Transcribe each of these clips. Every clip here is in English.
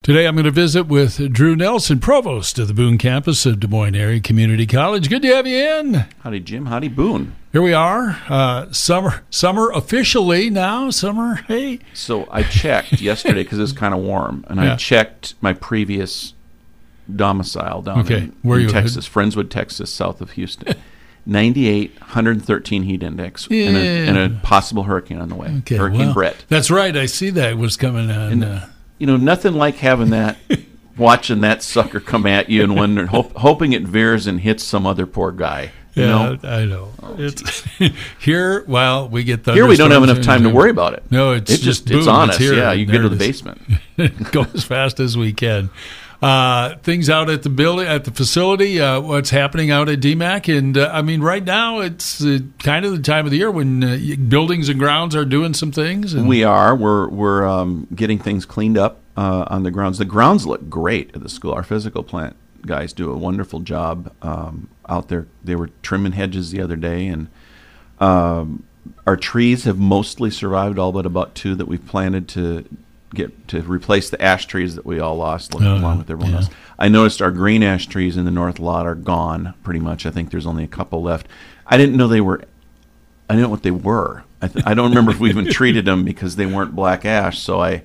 Today I'm going to visit with Drew Nelson, Provost of the Boone campus of Des Moines Area Community College. Good to have you in. Howdy, Jim. Howdy, Boone. Here we are. Summer officially now. Summer, hey. So I checked yesterday because it's kind of warm, and I checked my previous domicile down in Texas, Friendswood, Texas, south of Houston. 98, 113 heat index, and a possible hurricane on the way. Okay, Hurricane Brett. That's right. I see that was coming on. And, nothing like having that, watching that sucker come at you and wondering, hoping it veers and hits some other poor guy. You know? I know. It's here. Well, we get here. We don't have enough time to worry about it. No, it's just boom, it's on us. Here, yeah, you get to the basement. Go as fast as we can. Things out at the building, at the facility. What's happening out at DMAC, and right now it's kind of the time of the year when buildings and grounds are doing some things. And we are. We're getting things cleaned up on the grounds. The grounds look great at the school. Our physical plant guys do a wonderful job out there. They were trimming hedges the other day, and our trees have mostly survived, all but about 2 that we've planted to replace the ash trees that we all lost along with everyone else. I noticed our green ash trees in the north lot are gone pretty much. I think there's only a couple left. I didn't know what they were. I don't remember if we even treated them because they weren't black ash. So I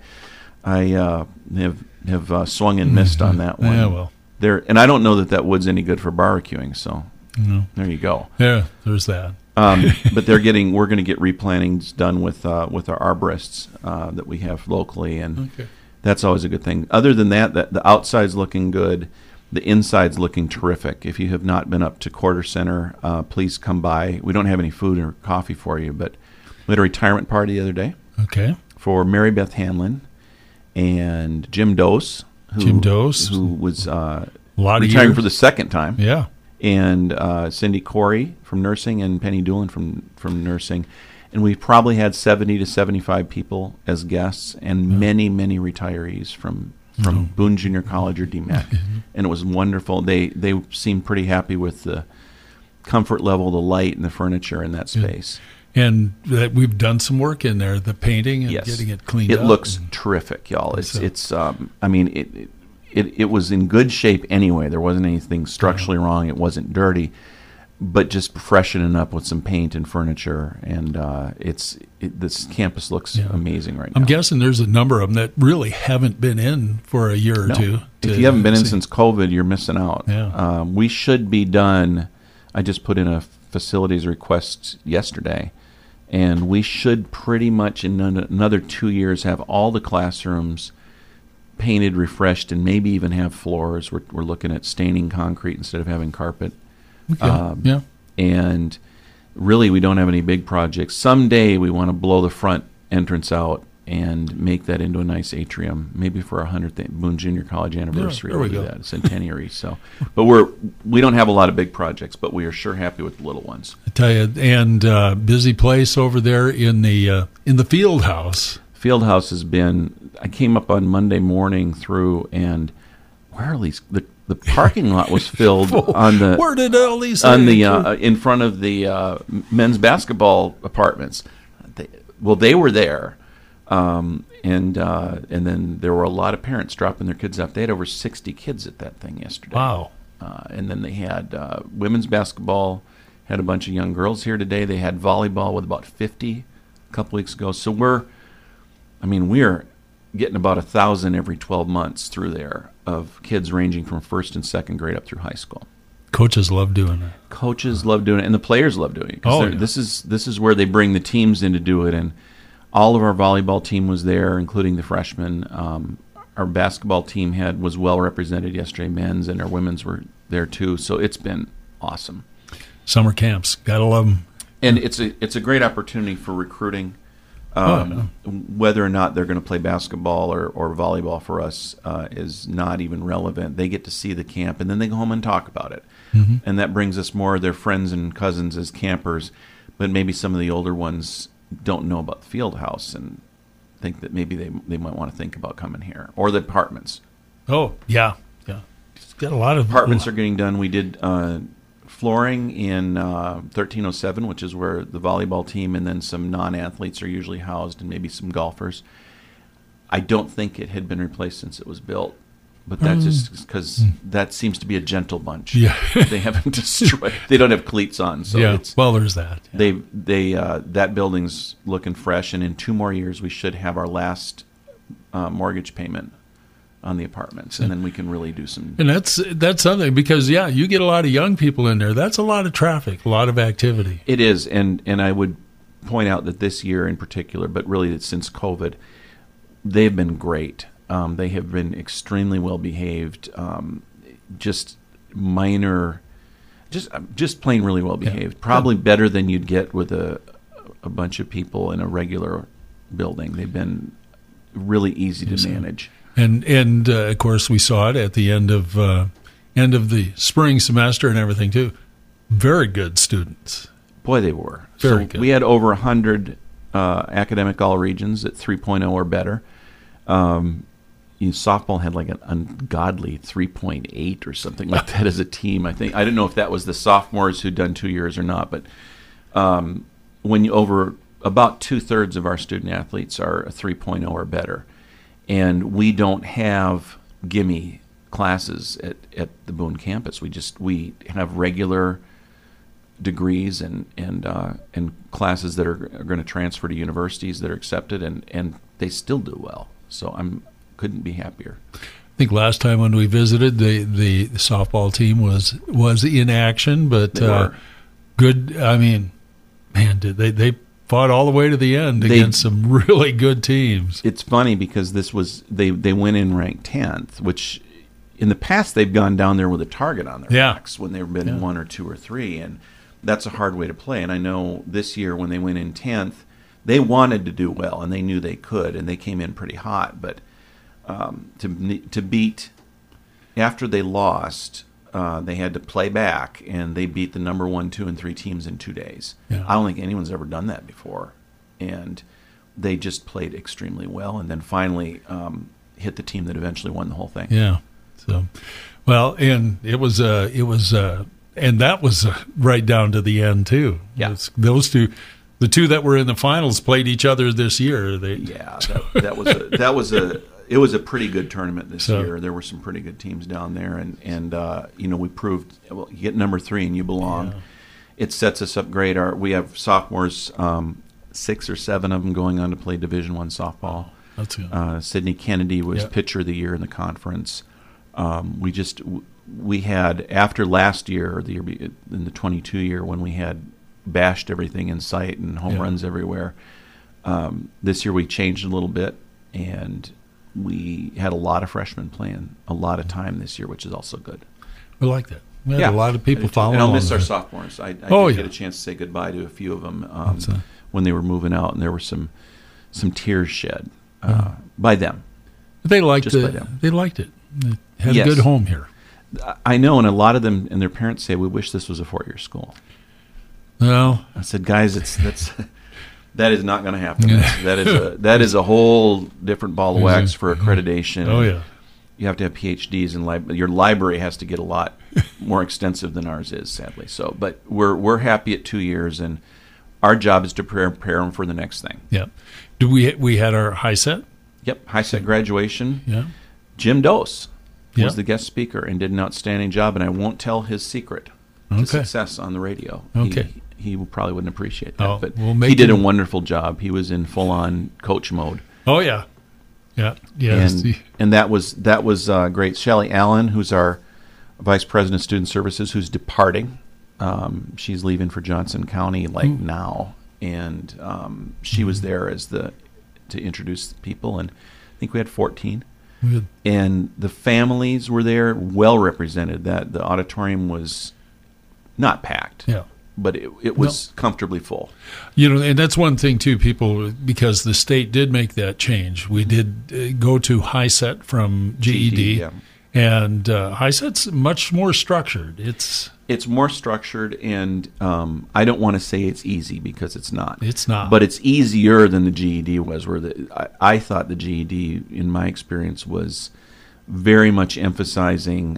have swung and missed on that one. Yeah, well, and I don't know that wood's any good for barbecuing. So there you go. Yeah, there's that. But we're going to get replantings done with our arborists that we have locally, and that's always a good thing. Other than that, the outside's looking good, the inside's looking terrific. If you have not been up to Quarter Center, please come by. We don't have any food or coffee for you, but we had a retirement party the other day. Okay. For Mary Beth Hanlon and Jim Dose, who was retiring for the second time. Yeah. And Cindy Corey from nursing, and Penny Doolin from nursing. And we probably had 70 to 75 people as guests, and many, many retirees from Boone Junior College or DMAC. And it was wonderful. They seemed pretty happy with the comfort level, the light, and the furniture in that space. And that we've done some work in there, the painting and getting it cleaned up. It looks terrific, y'all. It was in good shape anyway. There wasn't anything structurally wrong. It wasn't dirty, but just freshening up with some paint and furniture. And this campus looks amazing right now. I'm guessing there's a number of them that really haven't been in for a year or two. If you haven't been in since COVID, you're missing out. Yeah. We should be done. I just put in a facilities request yesterday, and we should pretty much in another 2 years have all the classrooms painted, refreshed, and maybe even have floors. We're looking at staining concrete instead of having carpet. Okay. And really, we don't have any big projects. Someday, we want to blow the front entrance out and make that into a nice atrium, maybe for our 100th Boone Junior College anniversary. There we go. That centenary. But we don't have a lot of big projects, but we are sure happy with the little ones. I tell you, and busy place over there in the field house. Field house has been. I came up on Monday morning through, and where are these? The parking lot was filled on the. Where did all these? In front of the men's basketball apartments. They were there, and then there were a lot of parents dropping their kids off. They had over 60 kids at that thing yesterday. Wow! And then they had women's basketball. Had a bunch of young girls here today. They had volleyball with about 50 a couple weeks ago. So we're getting about 1,000 every 12 months through there of kids ranging from first and second grade up through high school. Coaches love doing it. Coaches love doing it, and the players love doing it. This is where they bring the teams in to do it, and all of our volleyball team was there, including the freshmen. Our basketball team was well represented yesterday, men's, and our women's were there too. So it's been awesome. Summer camps, gotta love them. And it's a great opportunity for recruiting. Whether or not they're going to play basketball or volleyball for us is not even relevant. They get to see the camp, and then they go home and talk about it. Mm-hmm. And that brings us more of their friends and cousins as campers, but maybe some of the older ones don't know about the field house and think that maybe they might want to think about coming here. Or the apartments. Oh, yeah. It's got a lot of... Apartments are getting done. We did flooring in 1307, which is where the volleyball team and then some non-athletes are usually housed, and maybe some golfers. I don't think it had been replaced since it was built. But that's just because that seems to be a gentle bunch. Yeah. They haven't destroyed. They don't have cleats on, so well, there's that. Yeah. That building's looking fresh, and in 2 more years we should have our last mortgage payment on the apartments, and then we can really do some. And that's something, because you get a lot of young people in there. That's a lot of traffic, a lot of activity. It is, and I would point out that this year in particular, but really since COVID, they've been great. They have been extremely well behaved. Just plain really well behaved. Probably better than you'd get with a bunch of people in a regular building. They've been really easy to manage. And of course we saw it at the end of the spring semester and everything too. Very good students. Boy, they were. Very good. We had over 100 academic all regions at 3.0 or better. Softball had like an ungodly 3.8 or something like that as a team. I don't know if that was the sophomores who'd done 2 years or not, but when over about 2/3 of our student athletes are a 3.0 or better, and we don't have gimme classes at the Boone campus. We have regular degrees and classes that are going to transfer to universities that are accepted, and they still do well. So couldn't be happier. I think last time when we visited, the softball team was in action, but good. I mean, man, they fought all the way to the end against some really good teams. It's funny because they went in ranked 10th, which in the past they've gone down there with a target on their backs when they've been 1 or 2 or 3, and that's a hard way to play. And I know this year when they went in 10th, they wanted to do well, and they knew they could, and they came in pretty hot. But to beat, after they lost, they had to play back, and they beat the number 1, 2, and 3 teams in 2 days. Yeah. I don't think anyone's ever done that before, and they just played extremely well, and then finally hit the team that eventually won the whole thing. Yeah. So, well, and it was and that was right down to the end too. Yeah. Those two. The 2 that were in the finals played each other this year. It was a pretty good tournament this year. There were some pretty good teams down there, and we proved, well, you get number 3 and you belong. Yeah. It sets us up great. We have sophomores, 6 or 7 of them going on to play Division I softball. That's good. Sidney Kennedy was pitcher of the year in the conference. We had, after last year, or the year in the 22 year, when we had bashed everything in sight and home runs everywhere. This year we changed a little bit, and we had a lot of freshmen playing a lot of time this year, which is also good. We like that. We had a lot of people following. And I'll miss our sophomores. I did get a chance to say goodbye to a few of them when they were moving out, and there were some tears shed by them. But they liked it. They liked it. They had a good home here. I know, and a lot of them and their parents say, we wish this was a 4-year school. Well, I said, guys, that is not going to happen. That is a whole different ball of wax for accreditation. Oh yeah, you have to have PhDs, and your library has to get a lot more extensive than ours is, sadly. So, but we're happy at 2 years, and our job is to prepare them for the next thing. Yeah. Do we had our high set? Yep, high set graduation. Yeah. Jim Dose was the guest speaker and did an outstanding job, and I won't tell his secret to success on the radio. Okay. He probably wouldn't appreciate that, but he did a wonderful job. He was in full-on coach mode. Oh yeah, yeah. And that was great. Shelley Allen, who's our vice president of student services, who's departing. She's leaving for Johnson County now, and she was there to introduce people, and I think we had 14. Good. And the families were there, well represented. That the auditorium was not packed. Yeah. But it was comfortably full. And that's one thing, too, people, because the state did make that change. We did go to high set from GED, and high set's much more structured. It's more structured, and I don't want to say it's easy because it's not. It's not. But it's easier than the GED was, where I thought the GED, in my experience, was very much emphasizing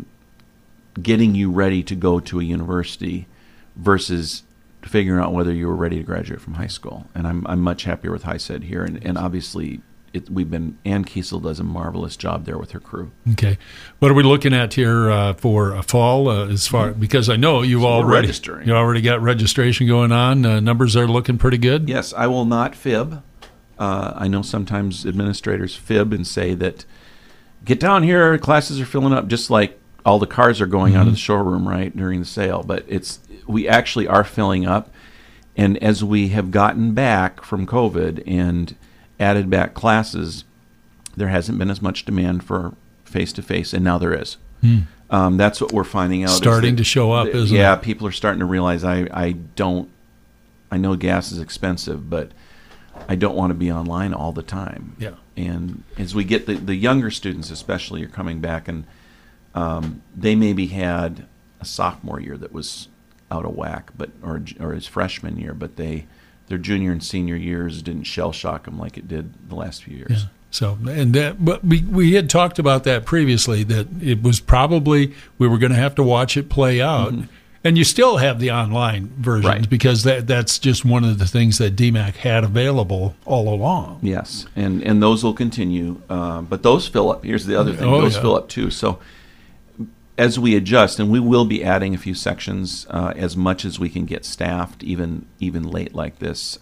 getting you ready to go to a university versus figuring out whether you were ready to graduate from high school. And I'm much happier with high set here, and obviously Ann Kiesel does a marvelous job there with her crew. Okay. What are we looking at here for a fall as far, because I know you already got registration going on. Numbers are looking pretty good. Yes, I will not fib. I know sometimes administrators fib and say that, get down here, classes are filling up, just like all the cars are going out of the showroom, right, during the sale. But we actually are filling up. And as we have gotten back from COVID and added back classes, there hasn't been as much demand for face-to-face, and now there is. That's what we're finding out. Starting to show up, isn't it? Yeah, people are starting to realize I know gas is expensive, but I don't want to be online all the time. Yeah. And as we get the younger students especially are coming back, and they maybe had a sophomore year that was out of whack, or his freshman year, but their junior and senior years didn't shell shock them like it did the last few years. Yeah. So, but we had talked about that previously, that it was probably we were going to have to watch it play out. And you still have the online versions, right, because that's just one of the things that DMAC had available all along. Yes, and those will continue, but those fill up. Here's the other thing: those fill up too. So as we adjust, and we will be adding a few sections as much as we can get staffed, even late like this.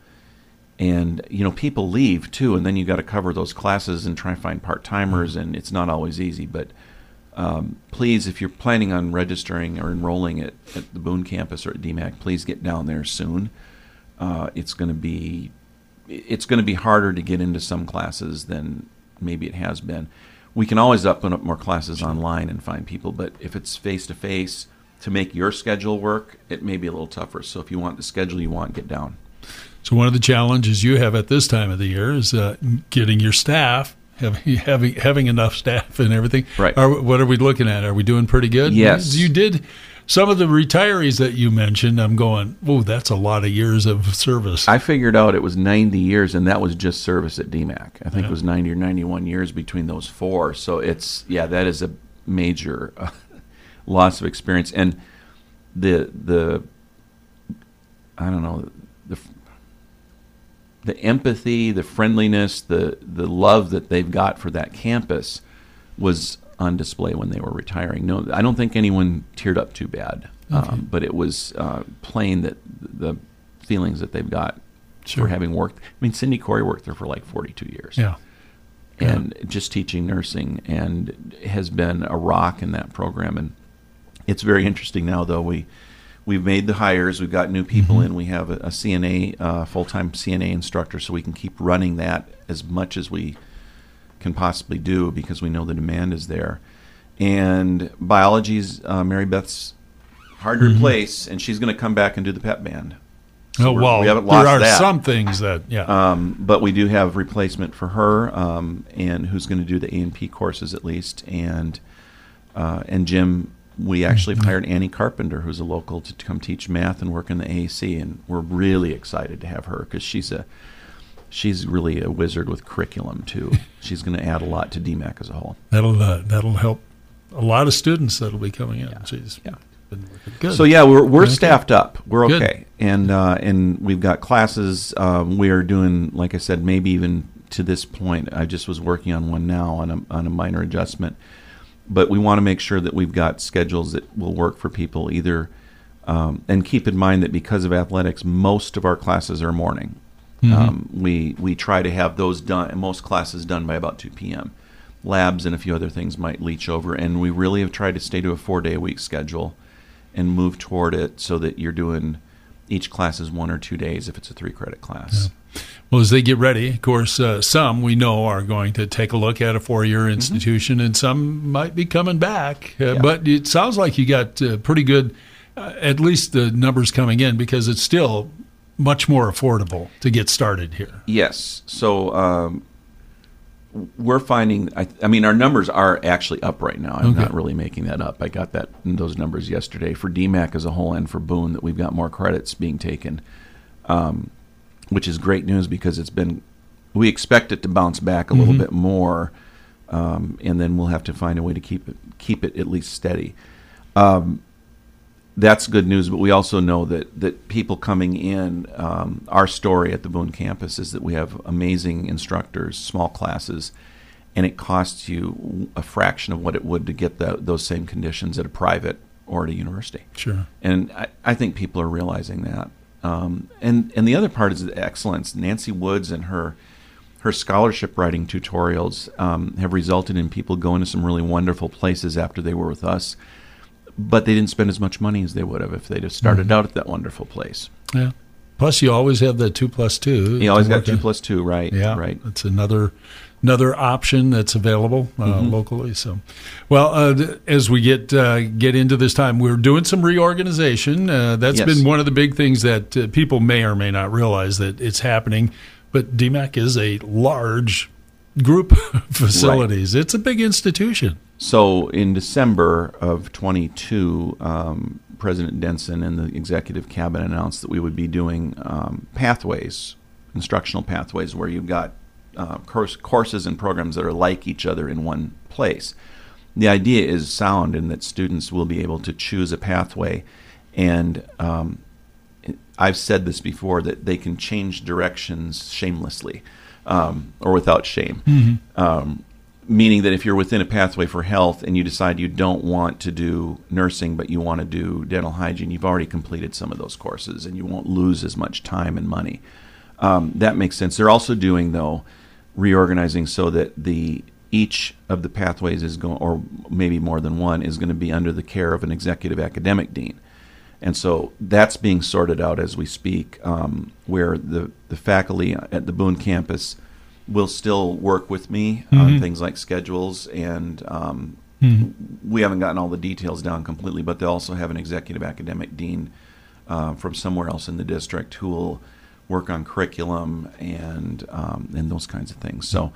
And people leave too, and then you got to cover those classes and try and find part-timers, and it's not always easy. But please, if you're planning on registering or enrolling at the Boone campus or at DMAC, please get down there soon. It's going to be harder to get into some classes than maybe it has been. We can always open up more classes online and find people, but if it's face-to-face, to make your schedule work, it may be a little tougher. So if you want the schedule you want, get down. So one of the challenges you have at this time of the year is getting your staff, having enough staff and everything. Right. What are we looking at? Are we doing pretty good? Yes. You did some of the retirees that you mentioned. I'm going, oh, that's a lot of years of service. I figured out it was 90 years, and that was just service at DMAC. I think it was 90 or 91 years between those four. So that is a major loss of experience. And the I don't know, the empathy, the friendliness, the love that they've got for that campus was on display when they were retiring. No, I don't think anyone teared up too bad, but it was plain that the feelings that they've got for having worked. I mean, Cindy Corey worked there for like 42 years. Yeah. And just teaching nursing, and has been a rock in that program. And it's very interesting now, though. We've made the hires. We've got new people in. We have a CNA, full-time CNA instructor, so we can keep running that as much as we can possibly do, because we know the demand is there. And biology's Mary Beth's hard to replace, and she's going to come back and do the pep band. So we haven't lost there are that. some things that, but we do have replacement for her, and who's going to do the A&P courses at least. And Jim, we actually hired Annie Carpenter, who's a local, to come teach math and work in the AAC, and we're really excited to have her, because she's really a wizard with curriculum too. She's going to add a lot to DMAC as a whole. That'll help a lot of students that'll be coming in. Yeah. Been good. So we're staffed up. We're okay, and we've got classes. We are doing, like I said, maybe even to this point. I just was working on one now on a minor adjustment, but we want to make sure that we've got schedules that will work for people. Either and keep in mind that because of athletics, most of our classes are morning. We try to have those done, most classes done by about 2 p.m. Labs and a few other things might leach over, and we really have tried to stay to a 4-day-a-week schedule and move toward it so that you're doing each class is 1 or 2 days if it's a 3-credit class. Yeah. Well, as they get ready, of course, some we know are going to take a look at a 4-year institution, and some might be coming back. But it sounds like you got pretty good, at least the numbers coming in, because it's still much more affordable to get started here. Yes. So we're finding, I mean, our numbers are actually up right now. I'm not really making that up. I got those numbers yesterday for DMAC as a whole and for Boone, that we've got more credits being taken, which is great news, because we expect it to bounce back a little bit more, and then we'll have to find a way to keep it at least steady. that's good news, but we also know that people coming in, our story at the Boone campus is that we have amazing instructors, small classes, and it costs you a fraction of what it would to get those same conditions at a private or at a university. Sure. And I think people are realizing that. And the other part is the excellence. Nancy Woods and her scholarship writing tutorials have resulted in people going to some really wonderful places after they were with us, but they didn't spend as much money as they would have if they'd have started out at that wonderful place. Yeah. Plus, you always have the 2+2. You always got 2+2, right? Yeah, right. That's another option that's available locally. So, well, as we get into this time, we're doing some reorganization. That's Yes. been one of the big things that people may or may not realize that it's happening. But DMACC is a large group of facilities. Right. It's a big institution. So in December of 22, President Denson and the executive cabinet announced that we would be doing pathways, instructional pathways, where you've got courses and programs that are like each other in one place. The idea is sound in that students will be able to choose a pathway, and I've said this before, that they can change directions shamelessly or without shame. Mm-hmm. Meaning that if you're within a pathway for health and you decide you don't want to do nursing but you want to do dental hygiene, you've already completed some of those courses and you won't lose as much time and money. That makes sense. They're also doing, though, reorganizing so that each of the pathways is going, or maybe more than one, is going to be under the care of an executive academic dean. And so that's being sorted out as we speak, where the faculty at the Boone campus will still work with me on things like schedules, and we haven't gotten all the details down completely, but they also have an executive academic dean from somewhere else in the district who will work on curriculum and those kinds of things. So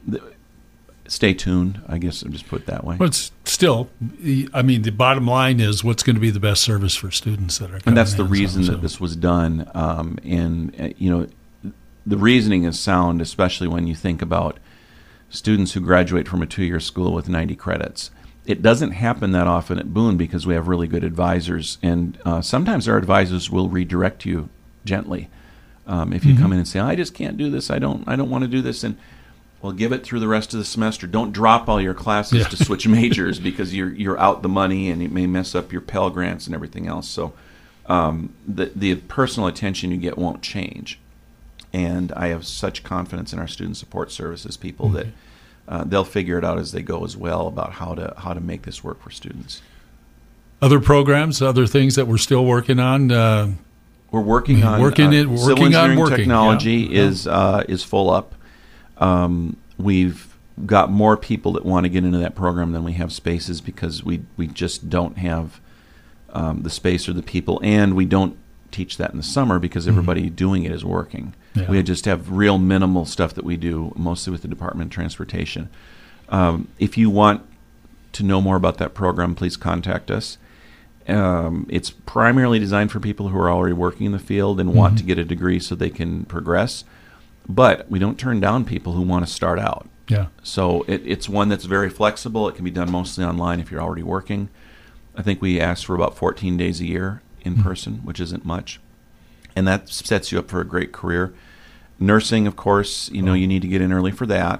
stay tuned, I guess I'll just put it that way. But still, I mean, the bottom line is what's going to be the best service for students that are coming in. And that's the reason that this was done. The reasoning is sound, especially when you think about students who graduate from a 2-year school with 90 credits. It doesn't happen that often at Boone because we have really good advisors, and sometimes our advisors will redirect you gently. If you come in and say, I just can't do this, I don't want to do this, and well, give it through the rest of the semester. Don't drop all your classes to switch majors because you're out the money and it may mess up your Pell Grants and everything else. So the personal attention you get won't change. And I have such confidence in our student support services people that they'll figure it out as they go as well about how to make this work for students. Other programs, other things that we're still working on. We're working on civil engineering technology is full up. We've got more people that want to get into that program than we have spaces because we just don't have the space or the people, and we don't teach that in the summer because everybody doing it is working. Yeah. We just have real minimal stuff that we do, mostly with the Department of Transportation. If you want to know more about that program, please contact us. It's primarily designed for people who are already working in the field and want to get a degree so they can progress. But we don't turn down people who want to start out. Yeah. So it's one that's very flexible. It can be done mostly online if you're already working. I think we ask for about 14 days a year in person, which isn't much. And that sets you up for a great career. Nursing, of course, you need to get in early for that.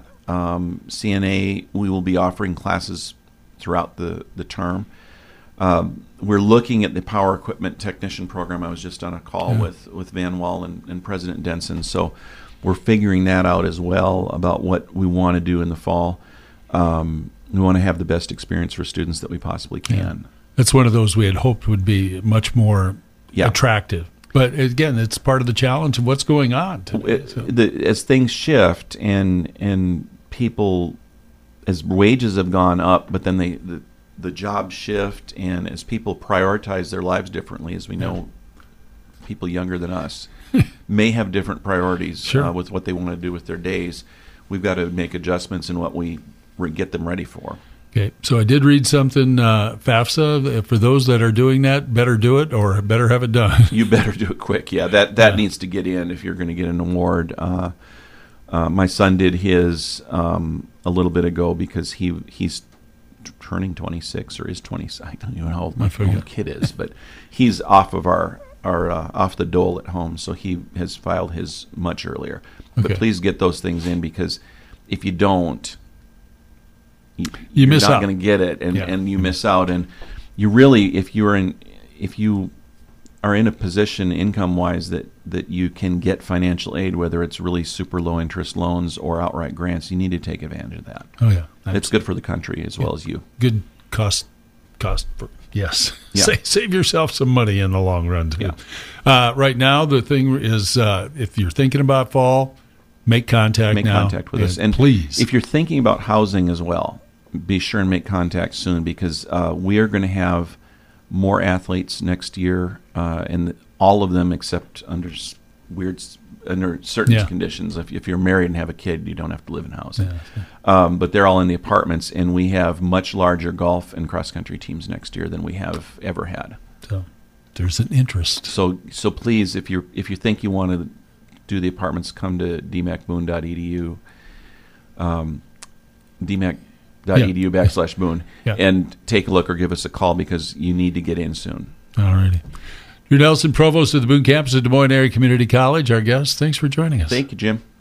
CNA, we will be offering classes throughout the term. We're looking at the power equipment technician program. I was just on a call with Van Wall and President Denson. So we're figuring that out as well about what we want to do in the fall. We want to have the best experience for students that we possibly can. Yeah. It's one of those we had hoped would be much more attractive. But again, it's part of the challenge of what's going on today. As things shift and people, as wages have gone up, but then the jobs shift, and as people prioritize their lives differently, as we know, people younger than us may have different priorities with what they want to do with their days. We've got to make adjustments in what we get them ready for. Okay, so I did read something, FAFSA, for those that are doing that, better do it or better have it done. You better do it quick, that needs to get in if you're going to get an award. My son did his a little bit ago because he's turning 26 or is 20. I don't even know how old my I forget. own kid is, but he's off of our off the dole at home, so he has filed his much earlier. Okay. But please get those things in, because if you don't, You you're miss not out. going to get it, and, Yeah. and you miss out. And you really, if you are in a position income-wise that you can get financial aid, whether it's really super low-interest loans or outright grants, you need to take advantage of that. Oh yeah, It's good for the country as well as you. good cost. For, yes, Yeah. Save yourself some money in the long run too. Yeah. Right now, the thing is, if you're thinking about fall, make contact Make now. contact with us. And please, if you're thinking about housing as well, be sure and make contact soon, because we are going to have more athletes next year, and all of them except under certain Yeah. conditions. If you're married and have a kid, you don't have to live in housing. Yeah. But they're all in the apartments, and we have much larger golf and cross-country teams next year than we have ever had. So there's an interest. So please, if you think you want to do the apartments, come to dmacboone.edu, dmac.edu/boone, Yeah. and take a look or give us a call, because you need to get in soon. All righty. Drew Nelson, Provost of the Boone campus at Des Moines Area Community College, our guest. Thanks for joining us. Thank you, Jim.